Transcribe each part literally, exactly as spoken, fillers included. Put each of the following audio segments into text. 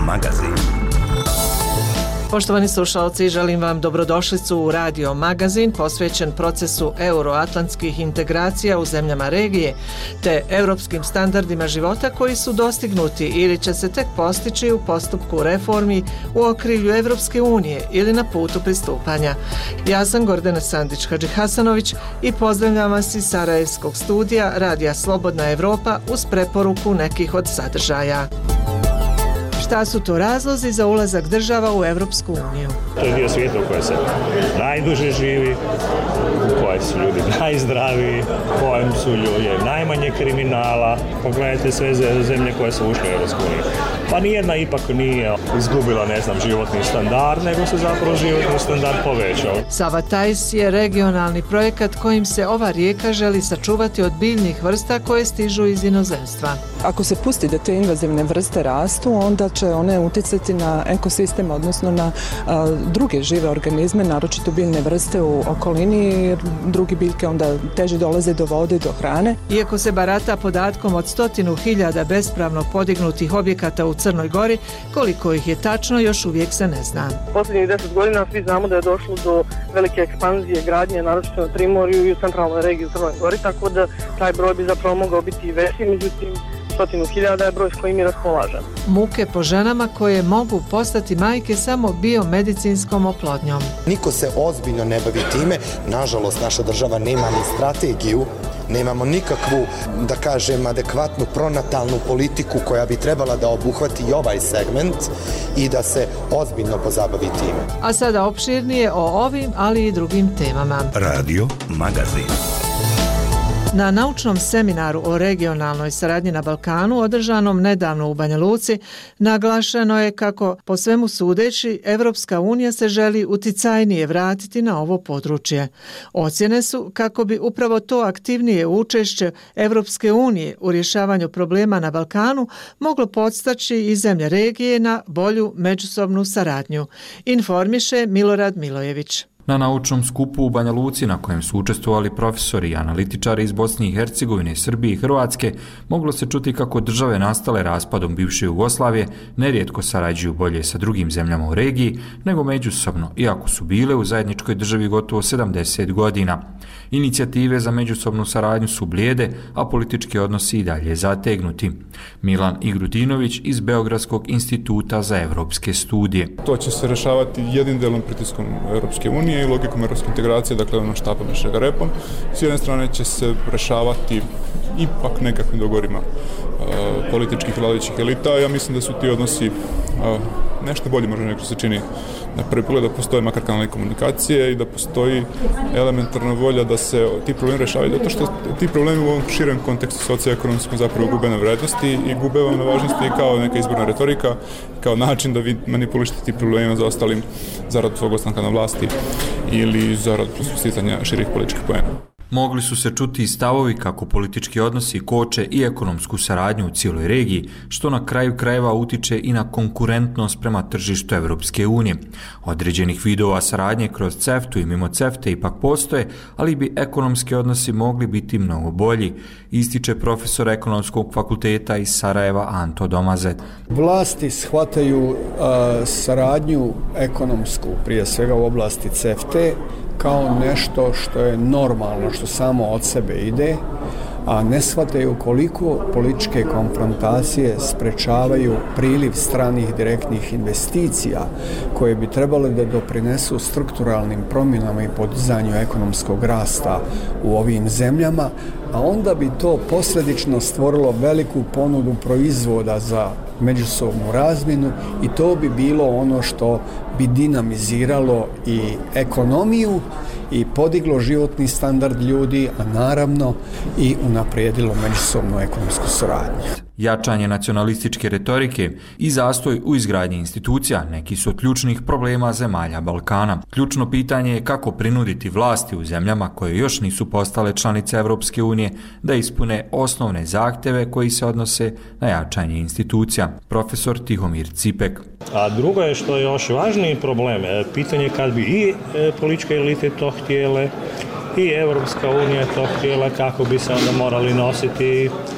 magazin. Poštovani slušalci, želim vam dobrodošlicu u Radio magazin posvećen procesu euroatlantskih integracija u zemljama regije te europskim standardima života koji su dostignuti ili će se tek postići u postupku reformi u okrilju Evropske unije ili na putu pristupanja. Ja sam Gordana Sandić-Hadžihasanović i pozdravljam vas iz Sarajevskog studija Radija Slobodna Evropa uz preporuku nekih od sadržaja. Šta su to razlozi za ulazak država u Evropsku uniju? To je dio svijeta u kojoj se najduže živi, u kojoj su ljudi najzdraviji, u kojem su ljudi najmanje kriminala. Pogledajte sve zemlje koje su ušle u Evropsku uniju. Pa nijedna ipak nije izgubila, ne znam, životni standard, nego se zapravo životni standard povećao. Sava Tajs je regionalni projekat kojim se ova rijeka želi sačuvati od biljnih vrsta koje stižu iz inozemstva. Ako se pusti da te invazivne vrste rastu, onda će one utjecati na ekosistem, odnosno na a, druge žive organizme, naročito biljne vrste u okolini, jer drugi biljke onda teže dolaze do vode i do hrane. Iako se barata podatkom od stotinu hiljada bespravno podignutih objekata u Crnoj Gori, koliko ih je tačno još uvijek se ne zna. Posljednjih deset godina svi znamo da je došlo do velike ekspanzije gradnje, naročito na Primorju i u centralnoj regiji u Crnoj Gori, tako da taj broj bi zapravo mogao biti i veći, međutim stotinu hiljada je broj s kojim mi raspolažemo. Muke po ženama koje mogu postati majke samo biomedicinskom oplodnjom. Niko se ozbiljno ne bavi time, nažalost naša država nema ni strategiju, nemamo nikakvu, da kažem, adekvatnu pronatalnu politiku koja bi trebala da obuhvati i ovaj segment i da se ozbiljno pozabavi time. A sada opširnije o ovim, ali i drugim temama. Radio magazin. Na naučnom seminaru o regionalnoj saradnji na Balkanu, održanom nedavno u Banja Luci, naglašeno je kako, po svemu sudeći, Evropska unija se želi uticajnije vratiti na ovo područje. Ocjene su kako bi upravo to aktivnije učešće Evropske unije u rješavanju problema na Balkanu moglo podstaći i zemlje regije na bolju međusobnu saradnju. Informiše Milorad Milojević. Na naučnom skupu u Banja Luci, na kojem su učestvovali profesori i analitičari iz Bosne i Hercegovine, Srbije i Hrvatske, moglo se čuti kako države nastale raspadom bivše Jugoslavije nerijetko sarađuju bolje sa drugim zemljama u regiji nego međusobno, iako su bile u zajedničkoj državi gotovo sedamdeset godina. Inicijative za međusobnu saradnju su blijede, a politički odnosi i dalje zategnuti. Milan Igrutinović iz Beogradskog instituta za evropske studije. To će se rešavati jednim delom pritiskom Europske unije i logikom europske integracije, dakle ono štapom i šegarepom. S jedne strane će se rešavati ipak nekakvim dogovorima uh, političkih vladajućih elita. Ja mislim da su ti odnosi uh, nešto bolje možda nego se čini na prvi pogled, da postoje makar kanali komunikacije i da postoji elementarna volja da se ti problemi rešavaju, zato što ti problemi u ovom širem kontekstu socioekonomskom zapravo gube na vrednosti i gube vam na važnosti kao neka izborna retorika, kao način da vi manipulišete ti problemima za ostalim zarad svog ostanka na vlasti ili zarad sticanja širih političkih poena. Mogli su se čuti i stavovi kako politički odnosi koče i ekonomsku saradnju u cijeloj regiji, što na kraju krajeva utiče i na konkurentnost prema tržištu Evropske unije. Određenih vidova saradnje kroz CEFTA-u i mimo CEFTA ipak postoje, ali bi ekonomski odnosi mogli biti mnogo bolji, ističe profesor ekonomskog fakulteta iz Sarajeva Anto Domazet. Vlasti shvataju a, saradnju ekonomsku, prije svega u oblasti CEFTA, kao nešto što je normalno, što samo od sebe ide, a ne shvataju koliko političke konfrontacije sprečavaju priliv stranih direktnih investicija koje bi trebale da doprinesu strukturalnim promjenama i podizanju ekonomskog rasta u ovim zemljama, a onda bi to posljedično stvorilo veliku ponudu proizvoda za međusobnu razmjenu i to bi bilo ono što bi dinamiziralo i ekonomiju i podiglo životni standard ljudi, a naravno i unaprijedilo međusobnu ekonomsku suradnju. Jačanje nacionalističke retorike i zastoj u izgradnji institucija neki su od ključnih problema zemalja Balkana. Ključno pitanje je kako prinuditi vlasti u zemljama koje još nisu postale članice Evropske unije da ispune osnovne zahtjeve koji se odnose na jačanje institucija. Profesor Tihomir Cipek. A drugo je što je još važniji problem, pitanje kad bi i političke elite to htjele i Evropska unija to htjela, kako bi se onda morali nositi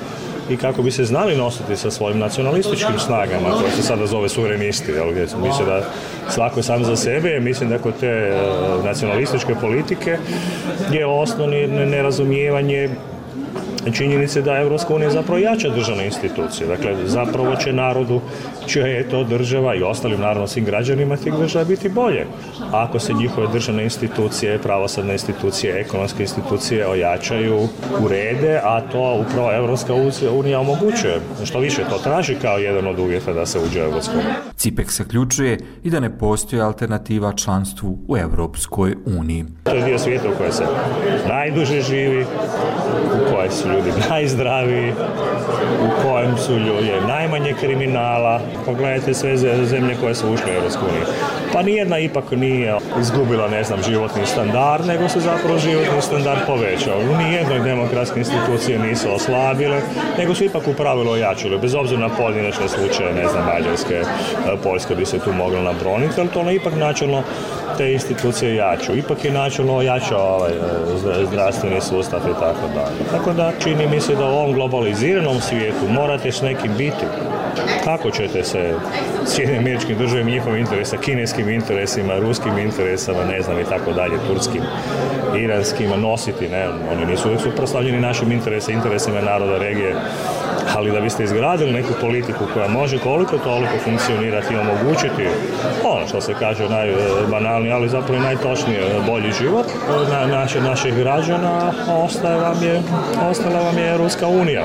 i kako bi se znali nositi sa svojim nacionalističkim snagama, koje se sada zove suverenisti, jel, gdje misle da svako je sam za sebe. Mislim da kod te nacionalističke politike je osnovni nerazumijevanje činjenice da Evropska unija zapravo jača državne institucije. Dakle, zapravo će narodu, čija je to država i ostalim naravno svim građanima tih država biti bolje. Ako se njihove državne institucije, pravosudne institucije, ekonomske institucije ojačaju, urede, a to upravo Evropska unija omogućuje. Što više to traži kao jedan od uvjeta da se uđe u Evropsku uniju. Cipek zaključuje i da ne postoji alternativa članstvu u Evropskoj uniji. To je dio svijeta u kojoj se najduže živi, u kojoj su ljudi najzdraviji, u kojem su ljudi najmanje kriminala. Pogledajte sve zemlje koje su ušle u Evropsku uniju. Pa nijedna ipak nije izgubila, ne znam, životni standard, nego se zapravo životni standard povećao. U nijednoj demokratske institucije nisu oslabile, nego su ipak u pravilu ojačile. Bez obzira na pojedinačne slučaje, ne znam, Mađarske, Poljske bi se tu moglo nabroniti, ali to ne ipak načelno te institucije jaču. Ipak je načelno ojačao ovaj zdravstveni sustav i tako dalje. Tako da čini mi se da u ovom globaliziranom svijetu morate s nekim biti. Kako ćete se Sjedinjenim Američkim Državama, njihovim interesa, kineskim interesima, ruskim interesama, ne znam i tako dalje, turskim, iranskima nositi, ne, oni nisu uvijek suprotstavljeni našim interesima, interesima naroda regije, ali da biste izgradili neku politiku koja može koliko toliko funkcionirati i omogućiti ono što se kaže najbanalnije, ali zapravo i najtočnije bolji život na, naše, naših građana, ostaje vam je, ostala vam je Evropska unija.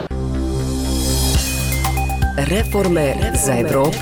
Reforme za Evropu.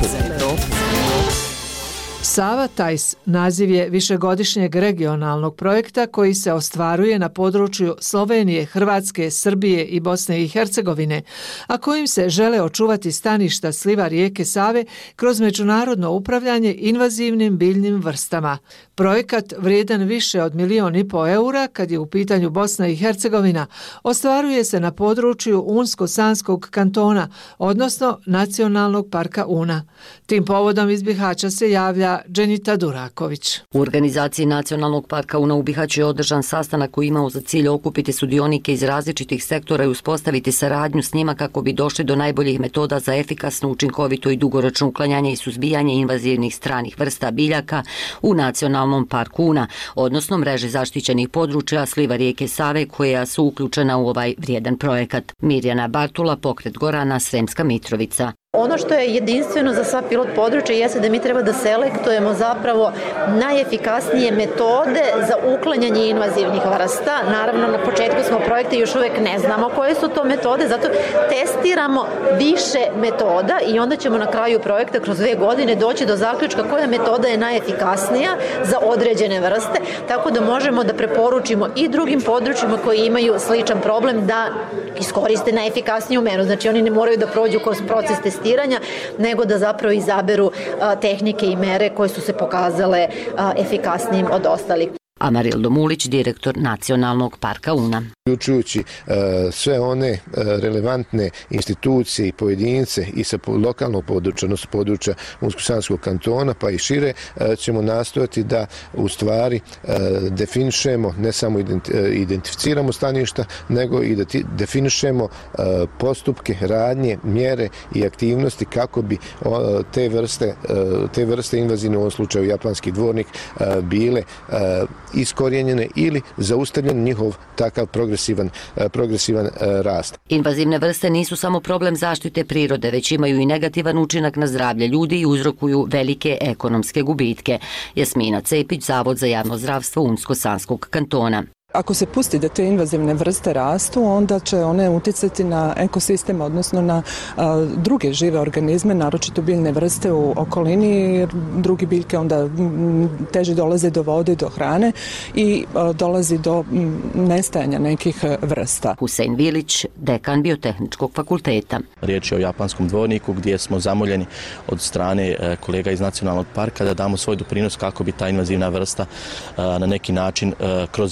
Sava Tajs naziv je višegodišnjeg regionalnog projekta koji se ostvaruje na području Slovenije, Hrvatske, Srbije i Bosne i Hercegovine, a kojim se žele očuvati staništa sliva rijeke Save kroz međunarodno upravljanje invazivnim biljnim vrstama. Projekat vrijedan više od milion i po eura, kad je u pitanju Bosna i Hercegovina, ostvaruje se na području Unsko-Sanskog kantona, odnosno Nacionalnog parka Una. Tim povodom iz Bihaća se javlja Dženita Duraković. U organizaciji Nacionalnog parka Una u Bihaću je održan sastanak koji imao za cilj okupiti sudionike iz različitih sektora i uspostaviti saradnju s njima kako bi došli do najboljih metoda za efikasno, učinkovito i dugoročno uklanjanje i suzbijanje invazivnih stranih vrsta biljaka u Nacionalnom parku Una, odnosno mreže zaštićenih područja sliva rijeke Save koja su uključena u ovaj vrijedan projekat. Mirjana Bartula, Pokret Gorana, Sremska Mitrovica. Ono što je jedinstveno za sva pilot područja jeste da mi treba da selektujemo zapravo najefikasnije metode za uklanjanje invazivnih vrsta. Naravno, na početku smo projekta i još uvek ne znamo koje su to metode, zato testiramo više metoda i onda ćemo na kraju projekta kroz dve godine doći do zaključka koja metoda je najefikasnija za određene vrste, tako da možemo da preporučimo i drugim područjima koji imaju sličan problem da iskoriste najefikasniju meru. Znači, oni ne moraju da prođu kroz proces testiranja, nego da zapravo izaberu a, tehnike i mere koje su se pokazale a, efikasnijim od ostalih. Amarildo Mulić, direktor Nacionalnog parka Una. Uključujući uh, sve one uh, relevantne institucije i pojedince i sa lokalnog područja, odnosno područja Unsko-Sanskog kantona, pa i šire, uh, ćemo nastojati da u stvari uh, definišemo, ne samo identi, uh, identificiramo staništa, nego i da definišemo uh, postupke, radnje, mjere i aktivnosti kako bi uh, te vrste, uh, te vrste invazivne, u ovom slučaju japanski dvornik, uh, bile uh, iskorijenjene ili zaustavljen njihov takav progresivan, progresivan rast. Invazivne vrste nisu samo problem zaštite prirode, već imaju i negativan učinak na zdravlje ljudi i uzrokuju velike ekonomske gubitke. Jasmina Cepić, Zavod za javno zdravstvo Unsko-Sanskog kantona. Ako se pusti da te invazivne vrste rastu, onda će one uticati na ekosistem, odnosno na a, druge žive organizme, naročito biljne vrste u okolini, jer drugi biljke onda m, teže dolaze do vode, do hrane i a, dolazi do m, nestajanja nekih vrsta. Husein Vilić, dekan Biotehničkog fakulteta. Riječ je o japanskom dvorniku gdje smo zamoljeni od strane e, kolega iz Nacionalnog parka da damo svoj doprinos kako bi ta invazivna vrsta e, na neki način e, kroz njeno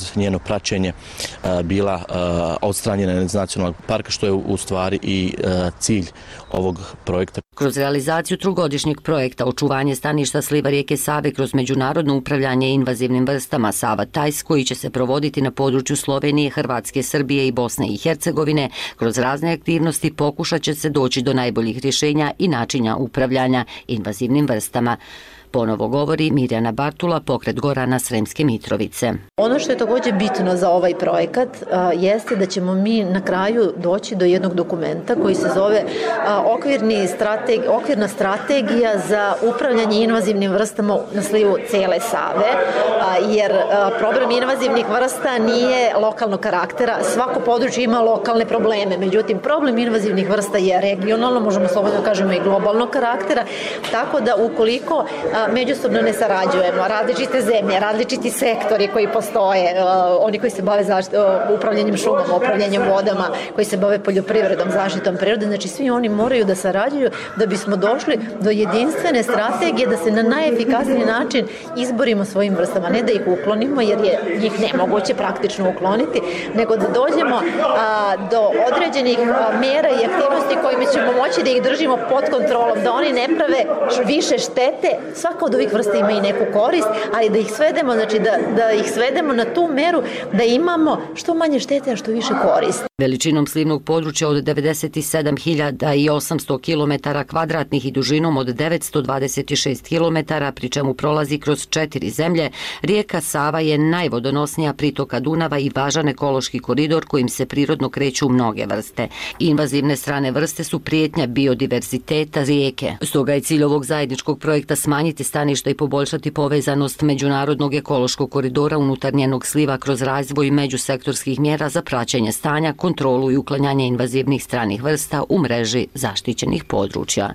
praćenje bila odstranjena iz nacionalnog parka, što je u stvari i cilj ovog projekta. Kroz realizaciju trogodišnjeg projekta očuvanje staništa sliva rijeke Save kroz međunarodno upravljanje invazivnim vrstama Sava Tajs, koji će se provoditi na području Slovenije, Hrvatske, Srbije i Bosne i Hercegovine, kroz razne aktivnosti pokušat će se doći do najboljih rješenja i načina upravljanja invazivnim vrstama. Ponovo govori Mirjana Bartula, pokret Gorana Sremske Mitrovice. Ono što je također bitno za ovaj projekat a, jeste da ćemo mi na kraju doći do jednog dokumenta koji se zove a, okvirni strateg, okvirna strategija za upravljanje invazivnim vrstama na slivu cijele Save, a, jer a, problem invazivnih vrsta nije lokalnog karaktera, svako područje ima lokalne probleme, međutim problem invazivnih vrsta je regionalno, možemo slobodno kažemo i globalnog karaktera, tako da ukoliko a, međusobno ne sarađujemo, različite zemlje, različiti sektori koji postoje, oni koji se bave zašt, upravljanjem šumama, upravljanjem vodama, koji se bave poljoprivredom, zaštitom prirode, znači svi oni moraju da sarađuju da bismo došli do jedinstvene strategije da se na najefikasniji način izborimo svojim vrstama, ne da ih uklonimo jer je njih nemoguće praktično ukloniti, nego da dođemo a, do određenih a, mera i aktivnosti kojima ćemo moći da ih držimo pod kontrolom, da oni ne prave više štete. Svaka od ovih vrsta ima i neku korist, ali da ih svedemo, znači da, da ih svedemo na tu meru da imamo što manje štete, a što više koristi. Veličinom slivnog područja od devedeset sedam hiljada osamsto kilometara kvadratnih i dužinom od devetsto dvadeset šest kilometara, pri čemu prolazi kroz četiri zemlje, rijeka Sava je najvodonosnija pritoka Dunava i važan ekološki koridor kojim se prirodno kreću mnoge vrste. Invazivne strane vrste su prijetnja biodiverziteta rijeke. Stoga je cilj ovog zajedničkog projekta smanjiti staništa i poboljšati povezanost međunarodnog ekološkog koridora unutar njenog sliva kroz razvoj međusektorskih mjera za praćenje stanja, kontrolu i uklanjanje invazivnih stranih vrsta u mreži zaštićenih područja.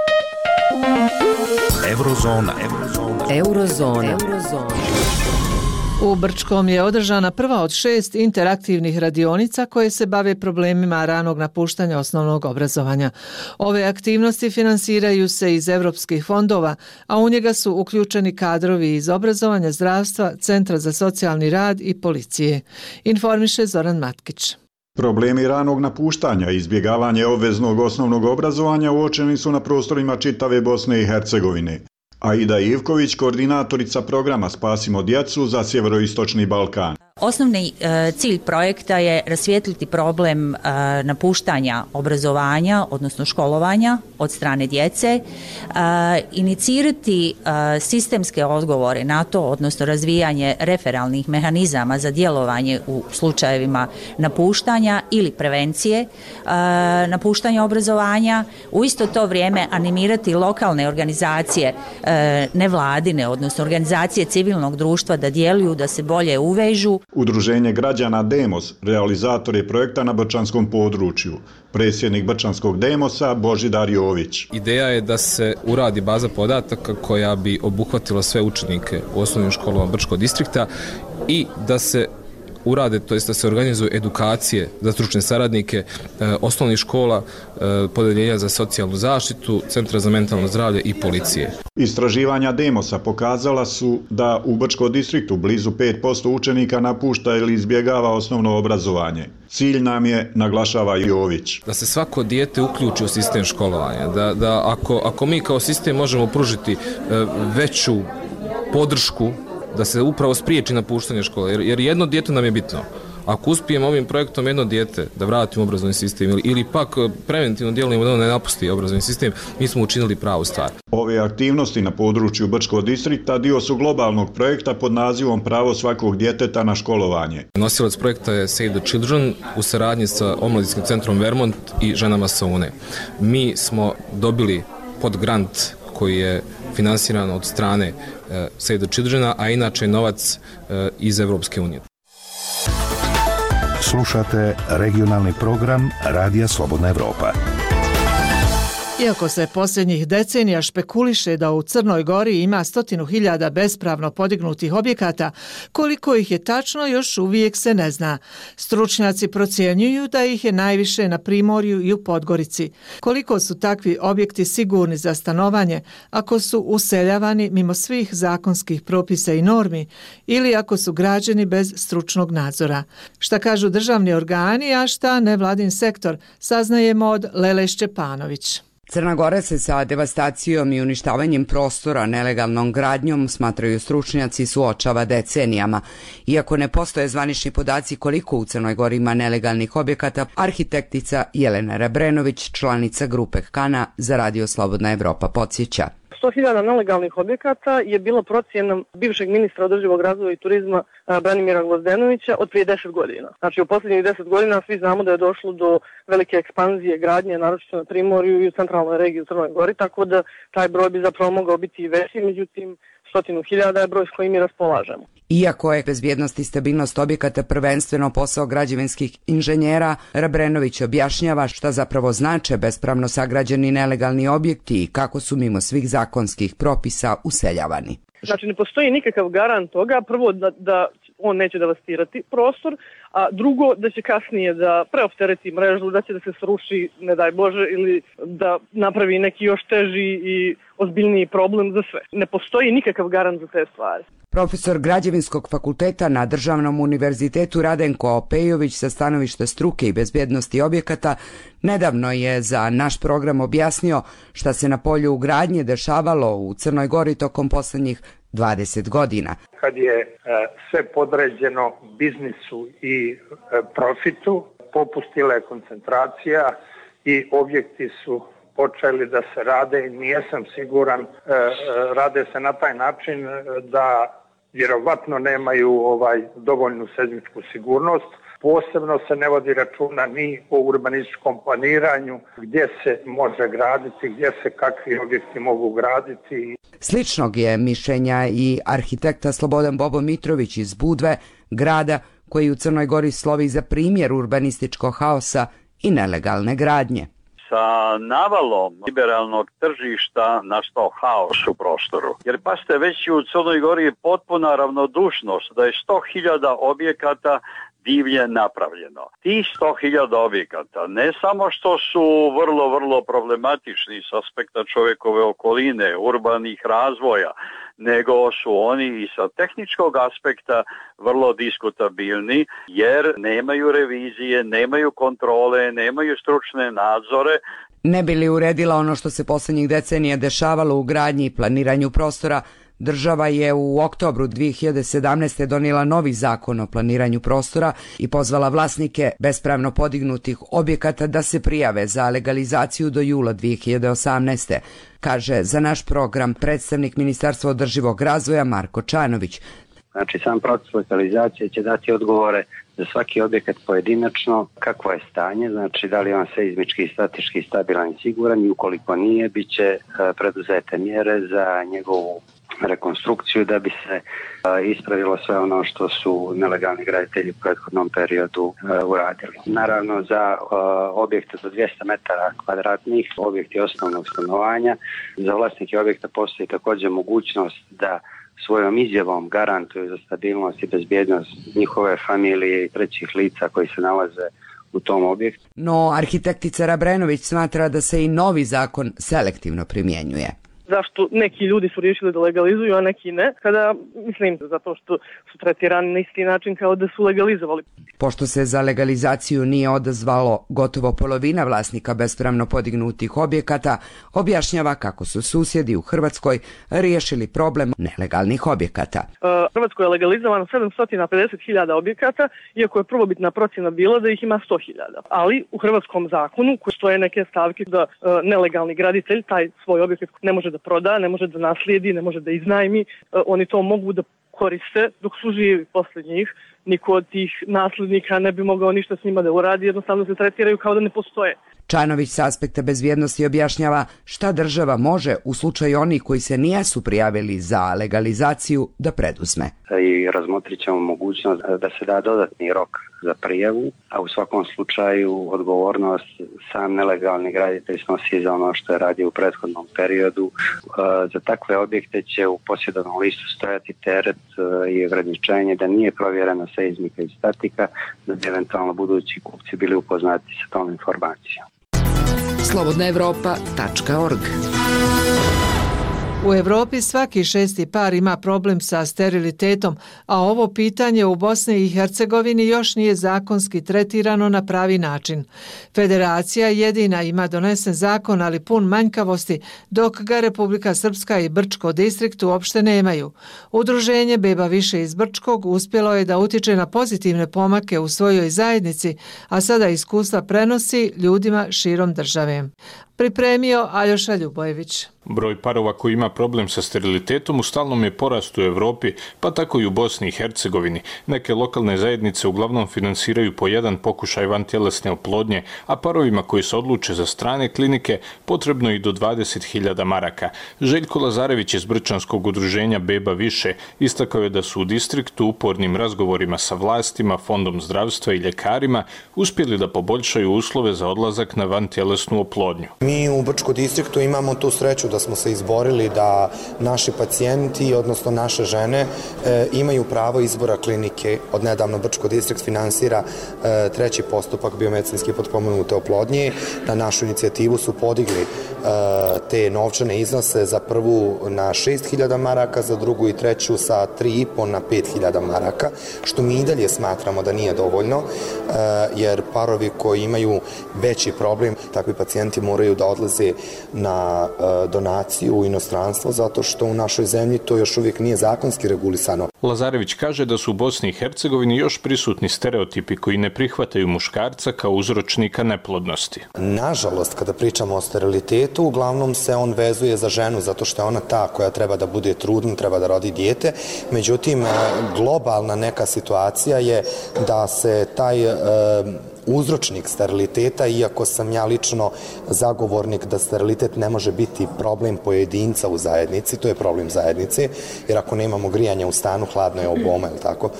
Eurozona. Eurozona. Eurozona. Eurozona. U Brčkom je održana prva od šest interaktivnih radionica koje se bave problemima ranog napuštanja osnovnog obrazovanja. Ove aktivnosti finansiraju se iz europskih fondova, a u njega su uključeni kadrovi iz obrazovanja, zdravstva, Centra za socijalni rad i policije. Informiše Zoran Matkić. Problemi ranog napuštanja i izbjegavanje obveznog osnovnog obrazovanja uočeni su na prostorima čitave Bosne i Hercegovine. Aida Ivković, koordinatorica programa Spasimo djecu za sjeveroistočni Balkan. Osnovni e, cilj projekta je rasvijetliti problem e, napuštanja obrazovanja, odnosno školovanja od strane djece, e, inicirati e, sistemske odgovore na to, odnosno razvijanje referalnih mehanizama za djelovanje u slučajevima napuštanja ili prevencije e, napuštanja obrazovanja, u isto to vrijeme animirati lokalne organizacije, e, nevladine, odnosno organizacije civilnog društva da djeluju, da se bolje uvežu. Udruženje građana Demos realizator je projekta na brčanskom području. Predsjednik brčanskog Demosa Božidar Jović. Ideja je da se uradi baza podataka koja bi obuhvatila sve učenike u osnovnim školama Brčkog distrikta i da se urade, to jest da se organizuju edukacije za stručne saradnike e, osnovnih škola, e, podeljenja za socijalnu zaštitu, Centra za mentalno zdravlje i policije. Istraživanja Demosa pokazala su da u Brčkom distriktu blizu pet posto učenika napušta ili izbjegava osnovno obrazovanje. Cilj nam je, naglašava Jović, da se svako dijete uključi u sistem školovanja, da, da ako, ako mi kao sistem možemo pružiti e, veću podršku da se upravo spriječi napuštanje škole, jer, jer jedno dijete nam je bitno. Ako uspijemo ovim projektom jedno dijete da vratimo obrazovni sistem ili, ili pak preventivno djelujemo da on ne napusti obrazovni sistem, mi smo učinili pravu stvar. Ove aktivnosti na području Brčkog distrikta dio su globalnog projekta pod nazivom Pravo svakog djeteta na školovanje. Nosilac projekta je Save the Children u saradnji sa Omladinskim centrom Vermont i ženama sa Une. Mi smo dobili podgrant koji je finansiran od strane uh, Save the Childrena, a inače novac uh, iz Evropske unije. Slušate regionalni program Radija Slobodna Evropa. Iako se posljednjih decenija špekuliše da u Crnoj Gori ima stotinu hiljada bespravno podignutih objekata, koliko ih je tačno još uvijek se ne zna. Stručnjaci procjenjuju da ih je najviše na Primorju i u Podgorici. Koliko su takvi objekti sigurni za stanovanje ako su useljavani mimo svih zakonskih propisa i normi ili ako su građeni bez stručnog nadzora. Šta kažu državni organi, a šta nevladin sektor, saznajemo od Lele Šćepanović. Crna Gora se sa devastacijom i uništavanjem prostora nelegalnom gradnjom, smatraju stručnjaci, suočava decenijama. Iako ne postoje zvanični podaci koliko u Crnoj Gori ima nelegalnih objekata, arhitektica Jelena Rabrenović, članica grupe Kana za Radio Slobodna Evropa, podsjeća. sto hiljada nelegalnih objekata je bilo procjenom bivšeg ministra održivog razvoja i turizma Branimira Gvozdenovića od prije deset godina. Znači u posljednjih deset godina svi znamo da je došlo do velike ekspanzije gradnje, naročito na Primorju i u centralnoj regiji u Crnoj Gori, tako da taj broj bi zapravo mogao biti i veći, međutim stotinu hiljada je broj s kojim mi raspolažemo. Iako je bezbjednost i stabilnost objekata prvenstveno posao građevinskih inženjera, Rabrenović objašnjava šta zapravo znače bespravno sagrađeni nelegalni objekti i kako su mimo svih zakonskih propisa useljavani. Znači ne postoji nikakav garant toga, prvo da, da on neće devastirati prostor, a drugo da će kasnije da preoptereti mrežu, da će da se sruši, ne daj Bože, ili da napravi neki još teži i ozbiljniji problem za sve. Ne postoji nikakav garant za te stvari. Profesor Građevinskog fakulteta na Državnom univerzitetu Radenko Opejović sa stanovišta struke i bezbjednosti objekata nedavno je za naš program objasnio šta se na polju ugradnje dešavalo u Crnoj Gori tokom posljednjih dvadeset godina. Kad je e, sve podređeno biznisu i e, profitu, popustila je koncentracija i objekti su počeli da se rade i nijesam siguran, e, rade se na taj način da vjerovatno nemaju ovaj dovoljnu seizmičku sigurnost. Posebno se ne vodi računa ni o urbanističkom planiranju, gdje se može graditi, gdje se kakvi objekti mogu graditi. Sličnog je mišljenja i arhitekta Slobodan Bobo Mitrović iz Budve, grada koji u Crnoj Gori slovi za primjer urbanističkog haosa i nelegalne gradnje. Sa navalom liberalnog tržišta nastao haos u prostoru. Jer pa ste već u Crnoj Gori je potpuna ravnodušnost da je sto hiljada objekata divlje napravljeno. Ti sto hiljada objekata ne samo što su vrlo, vrlo problematični s aspekta čovjekove okoline, urbanih razvoja, nego su oni i sa tehničkog aspekta vrlo diskutabilni, jer nemaju revizije, nemaju kontrole, nemaju stručne nadzore. Ne bi li uredila ono što se posljednjih decenija dešavalo u gradnji i planiranju prostora, država je u oktobru dvije hiljade sedamnaeste. donijela novi zakon o planiranju prostora i pozvala vlasnike bespravno podignutih objekata da se prijave za legalizaciju do jula dvije hiljade osamnaeste. Kaže za naš program predstavnik Ministarstva održivog razvoja Marko Čanović. Znači sam proces legalizacije će dati odgovore za svaki objekat pojedinačno, kakvo je stanje, znači da li je on seizmički, statički, stabilan i siguran i ukoliko nije, bit će preduzete mjere za njegovu rekonstrukciju da bi se ispravilo sve ono što su nelegalni graditelji u prethodnom periodu uradili. Naravno za objekte do dvjesto metara kvadratnih, objekti osnovnog stanovanja, za vlasnike objekta postoji također mogućnost da svojom izjavom garantuju za stabilnost i bezbjednost njihove familije i trećih lica koji se nalaze u tom objektu. No, arhitektica Rabrenović smatra da se i novi zakon selektivno primjenjuje. Zašto neki ljudi su riješili da legalizuju, a neki ne? Kada, mislim, zato što su tretirani na isti način kao da su legalizovali. Pošto se za legalizaciju nije odazvalo gotovo polovina vlasnika bespravno podignutih objekata, objašnjava kako su susjedi u Hrvatskoj riješili problem nelegalnih objekata. U Hrvatskoj je legalizovano sedamsto pedeset hiljada objekata, iako je prvobitna procjena bila da ih ima sto hiljada. Ali u hrvatskom zakonu postoje neke stavke da nelegalni graditelj taj svoj objekat ne može da proda, ne može da naslijedi, ne može da iznajmi. Oni to mogu da koriste dok su živi posle njih. Niko od tih nasljednika ne bi mogao ništa s njima da uradi, jednostavno se tretiraju kao da ne postoje. Čanović s aspekta bezbjednosti objašnjava šta država može u slučaju onih koji se nijesu prijavili za legalizaciju da preduzme. I razmotrit ćemo mogućnost da se da dodatni rok za prijavu, a u svakom slučaju odgovornost sam nelegalni graditelj snosi za ono što je radio u prethodnom periodu. Za takve objekte će u posjedovnom listu stojati teret i ograničenje da nije provjerena seizmika i statika, da bi eventualno budući kupci bili upoznati sa tom informacijom. slobodna evropa tačka org. U Evropi svaki šesti par ima problem sa sterilitetom, a ovo pitanje u Bosni i Hercegovini još nije zakonski tretirano na pravi način. Federacija jedina ima donesen zakon, ali pun manjkavosti, dok ga Republika Srpska i Brčko distrikt uopšte nemaju. Udruženje Beba više iz Brčkog uspjelo je da utiče na pozitivne pomake u svojoj zajednici, a sada iskustva prenosi ljudima širom države. Pripremio Aljoša Ljubojević. Broj parova koji ima problem sa sterilitetom u stalnom je porastu u Evropi, pa tako i u Bosni i Hercegovini. Neke lokalne zajednice uglavnom finansiraju po jedan pokušaj vantjelesne oplodnje, a parovima koji se odluče za strane klinike potrebno i do dvadeset hiljada maraka. Željko Lazarević iz Brčanskog udruženja Beba više istakao je da su u distriktu upornim razgovorima sa vlastima, fondom zdravstva i ljekarima uspjeli da poboljšaju uslove za odlazak na vantjelesnu oplodnju. Mi u Brčkom distriktu imamo tu sreću da smo se izborili da naši pacijenti, odnosno naše žene, e, imaju pravo izbora klinike. Od nedavno Brčko distrikt finansira e, treći postupak biomedicinski potpomognute oplodnje. Na našu inicijativu su podigli e, te novčane iznose za prvu na šest hiljada maraka, za drugu i treću sa tri i po na pet hiljada maraka, što mi i dalje smatramo da nije dovoljno, e, jer parovi koji imaju veći problem, takvi pacijenti moraju da odlaze na e, donaciju u inostranstvo, zato što u našoj zemlji to još uvijek nije zakonski regulisano. Lazarević kaže da su u Bosni i Hercegovini još prisutni stereotipi koji ne prihvataju muškarca kao uzročnika neplodnosti. Nažalost, kada pričamo o sterilitetu, uglavnom se on vezuje za ženu, zato što je ona ta koja treba da bude trudna, treba da rodi dijete. Međutim, globalna neka situacija je da se taj e, uzročnik steriliteta, iako sam ja lično zagovornik da sterilitet ne može biti problem pojedinca u zajednici, to je problem zajednice, jer ako nemamo grijanja u stanu, hladno je oboma, ili tako?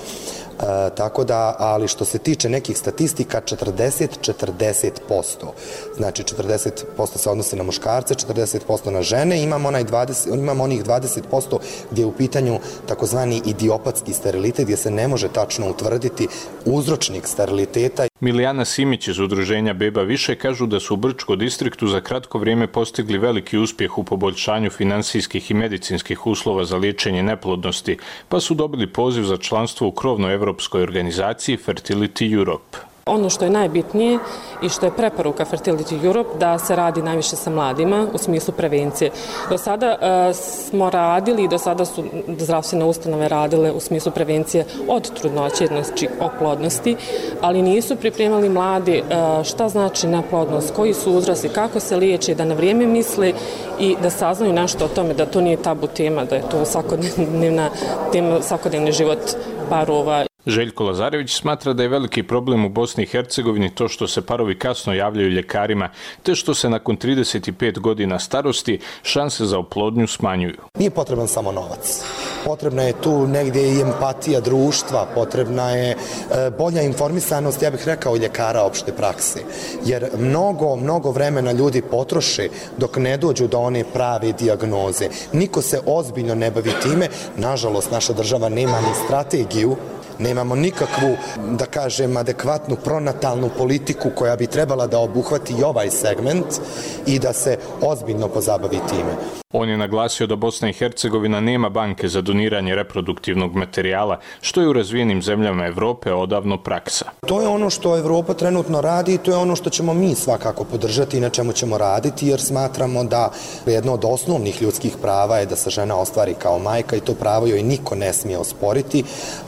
E, tako da, ali što se tiče nekih statistika, četrdeset četrdeset posto. Znači, četrdeset posto se odnosi na muškarce, četrdeset posto na žene, imamo, onaj dvadeset, imamo onih dvadeset posto gdje je u pitanju takozvani idiopatski sterilitet, gdje se ne može tačno utvrditi uzročnik steriliteta. Milijana Simić iz udruženja Beba više kažu da su u Brčko distriktu za kratko vrijeme postigli veliki uspjeh u poboljšanju finansijskih i medicinskih uslova za liječenje neplodnosti, pa su dobili poziv za članstvo u krovnoj evropskoj organizaciji Fertility Europe. Ono što je najbitnije i što je preporuka Fertility Europe da se radi najviše sa mladima u smislu prevencije. Do sada uh, smo radili i do sada su zdravstvene ustanove radile u smislu prevencije od trudnoće, znači oplodnosti, ali nisu pripremali mladi uh, šta znači neplodnost, koji su uzroci, kako se liječi, da na vrijeme misle i da saznaju nešto o tome, da to nije tabu tema, da je to svakodnevna tema, svakodnevni život parova. Željko Lazarević smatra da je veliki problem u Bosni i Hercegovini to što se parovi kasno javljaju ljekarima, te što se nakon trideset pet godina starosti šanse za oplodnju smanjuju. Nije potreban samo novac. Potrebna je tu negdje i empatija društva, potrebna je e, bolja informisanost, ja bih rekao, ljekara opšte prakse. Jer mnogo, mnogo vremena ljudi potroše dok ne dođu do one prave dijagnoze. Niko se ozbiljno ne bavi time. Nažalost, naša država nema ni strategiju, nemamo nikakvu, da kažem, adekvatnu pronatalnu politiku koja bi trebala da obuhvati i ovaj segment i da se ozbiljno pozabavi time. On je naglasio da Bosna i Hercegovina nema banke za doniranje reproduktivnog materijala, što je u razvijenim zemljama Evrope odavno praksa. To je ono što Evropa trenutno radi i to je ono što ćemo mi svakako podržati i na čemu ćemo raditi, jer smatramo da jedno od osnovnih ljudskih prava je da se žena ostvari kao majka i to pravo joj niko ne smije osporiti.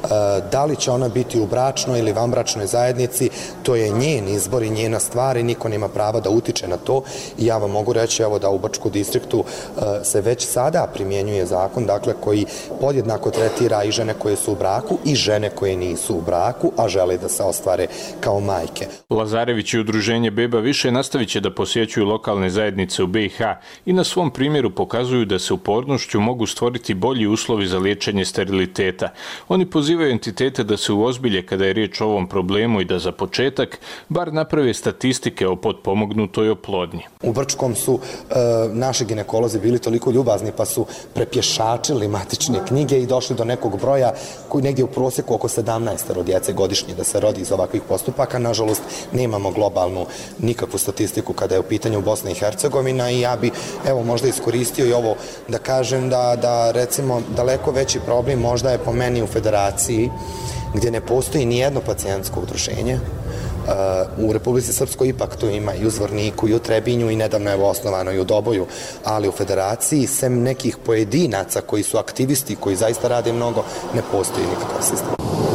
Da li će ona biti u bračnoj ili vanbračnoj zajednici, to je njen izbor i njena stvar i niko nema prava da utiče na to. I ja vam mogu reći evo da u Brčkom distriktu se već sada primjenjuje zakon, dakle, koji podjednako tretira i žene koje su u braku i žene koje nisu u braku, a žele da se ostvare kao majke. Lazarević i udruženje Beba više nastavit će da posjećuju lokalne zajednice u B i H i na svom primjeru pokazuju da se upornošću mogu stvoriti bolji uslovi za liječenje steriliteta. Oni pozivaju entitete savjete da se uozbilje kada je riječ o ovom problemu i da za početak bar naprave statistike o potpomognutoj oplodnji. U Brčkom su e, naši ginekolozi bili toliko ljubazni pa su prepješačili matične knjige i došli do nekog broja koji negdje u prosjeku oko sedamnaest djece godišnje da se rodi iz ovakvih postupaka. Nažalost, nemamo globalnu nikakvu statistiku kada je u pitanju Bosna i Hercegovina i ja bi evo možda iskoristio i ovo da kažem da, da recimo daleko veći problem možda je po meni u federaciji gdje ne postoji ni jedno pacijentsko udruženje. Uh, u Republici Srpskoj ipak to ima i u Zvorniku i u Trebinju i nedavno je osnovano i u Doboju, ali u federaciji sem nekih pojedinaca koji su aktivisti, koji zaista rade mnogo, ne postoji nikakav sistem.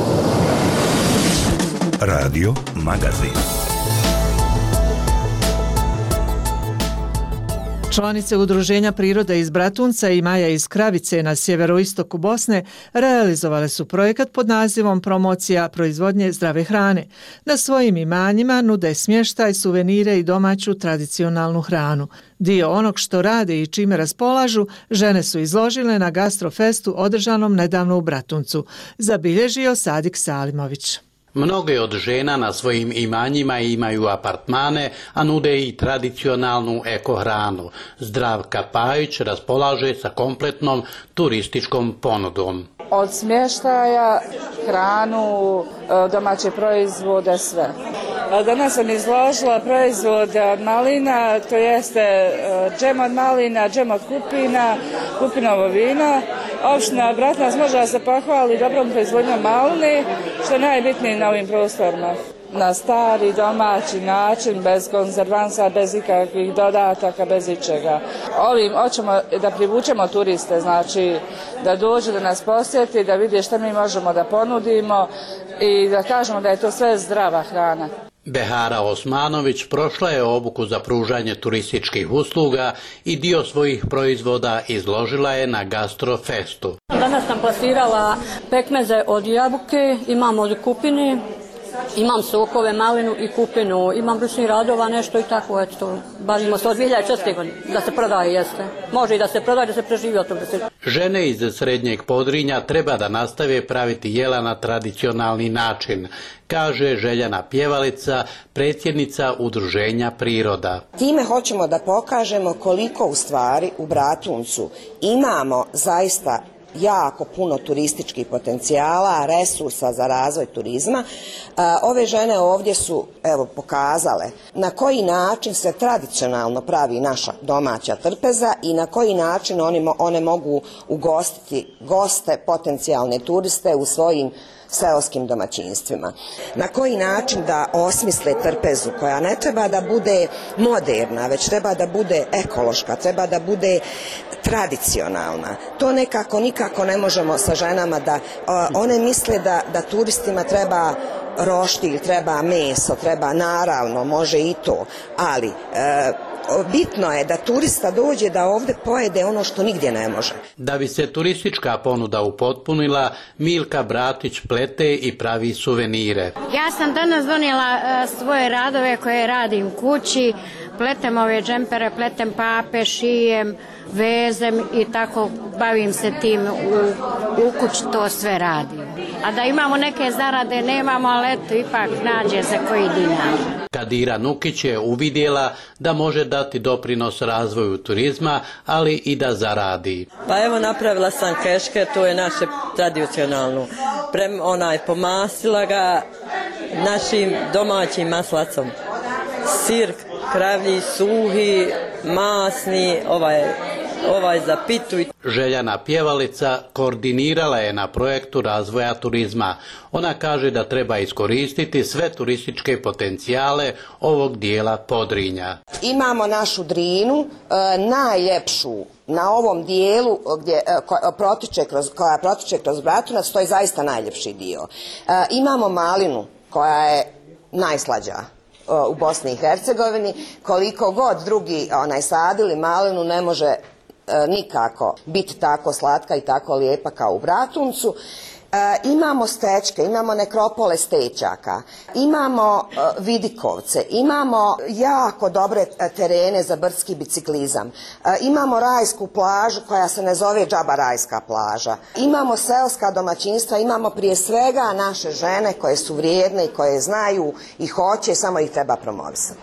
Radio Magazin. Članice Udruženja Priroda iz Bratunca i Maja iz Kravice na sjeveroistoku Bosne realizovale su projekat pod nazivom Promocija proizvodnje zdrave hrane. Na svojim imanjima nude smještaj, suvenire i domaću tradicionalnu hranu. Dio onog što rade i čime raspolažu, žene su izložile na gastrofestu održanom nedavno u Bratuncu, zabilježio Sadik Salimović. Mnoge od žena na svojim imanjima imaju apartmane, a nude i tradicionalnu ekohranu. Zdravka Pajić raspolaže sa kompletnom turističkom ponudom. Od smještaja, hranu, domaće proizvode, sve. Danas sam izložila proizvod od malina, to jeste džem od malina, džem od kupina, kupinovo vino. Opština Bratunac može da se pohvali dobrom proizvodnjom maline, što je najbitnije na ovim prostorima. Na stari, domaći način, bez konzervansa, bez ikakvih dodataka, bez ičega. Ovim hoćemo da privučemo turiste, znači da dođu da nas posjeti, da vide što mi možemo da ponudimo i da kažemo da je to sve zdrava hrana. Behara Osmanović prošla je obuku za pružanje turističkih usluga i dio svojih proizvoda izložila je na gastrofestu. Danas sam plasirala pekmeze od jabuke, imam od kupine, imam sokove, malinu i kupinu, imam ručnih radova, nešto i tako, eto, bavimo se od dvije hiljade šeste. godine, da se prodaje, jeste. Može i da se prodaje, da se preživi od toga. Žene iz Srednjeg Podrinja treba da nastave praviti jela na tradicionalni način, kaže Željana Pjevalica, predsjednica Udruženja Priroda. Time hoćemo da pokažemo koliko u stvari u Bratuncu imamo zaista jako puno turističkih potencijala, resursa za razvoj turizma. Ove žene ovdje su evo pokazale na koji način se tradicionalno pravi naša domaća trpeza i na koji način one, one mogu ugostiti goste, potencijalne turiste u svojim seoskim domaćinstvima. Na koji način da osmisle trpezu koja ne treba da bude moderna, već treba da bude ekološka, treba da bude tradicionalna. To nekako nikako ne možemo sa ženama da one misle da, da turistima treba roštilj, treba meso, treba naravno, može i to, ali e, bitno je da turista dođe da ovdje pojede ono što nigdje ne može. Da bi se turistička ponuda upotpunila, Milka Bratić plete i pravi suvenire. Ja sam danas donijela uh, svoje radove koje radim kući, pletem ove džempere, pletem pape, šijem, vezem i tako bavim se tim u, u kući, to sve radim. A da imamo neke zarade, nemamo, ali eto, ipak nađe se koji dinar. Kadira Nukić je uvidjela da može dati doprinos razvoju turizma, ali i da zaradi. Pa evo napravila sam keške, to je naše tradicionalno. Prem onaj pomasila ga našim domaćim maslacom. Sir, kravlji, suhi, masni, ovaj ovaj za pitu. Željana Pjevalica koordinirala je na projektu razvoja turizma. Ona kaže da treba iskoristiti sve turističke potencijale ovog dijela Podrinja. Imamo našu Drinu, e, najljepšu na ovom dijelu gdje koja protiče kroz, koja protiče kroz Bratunac, to je zaista najljepši dio. E, imamo Malinu koja je najslađa u Bosni i Hercegovini. Koliko god drugi onaj sadili malinu, ne može nikako biti tako slatka i tako lijepa kao u Bratuncu. Imamo stečke, imamo nekropole stećaka, imamo vidikovce, imamo jako dobre terene za brdski biciklizam, imamo rajsku plažu koja se ne zove džaba rajska plaža, imamo seoska domaćinstva, imamo prije svega naše žene koje su vrijedne i koje znaju i hoće, samo ih treba promovisati.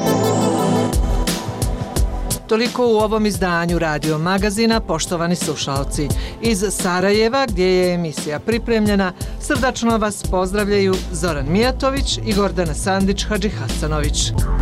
Toliko u ovom izdanju Radio Magazina, poštovani slušalci. Iz Sarajeva, gdje je emisija pripremljena, srdačno vas pozdravljaju Zoran Mijatović i Gordana Sandić-Hadžihasanović.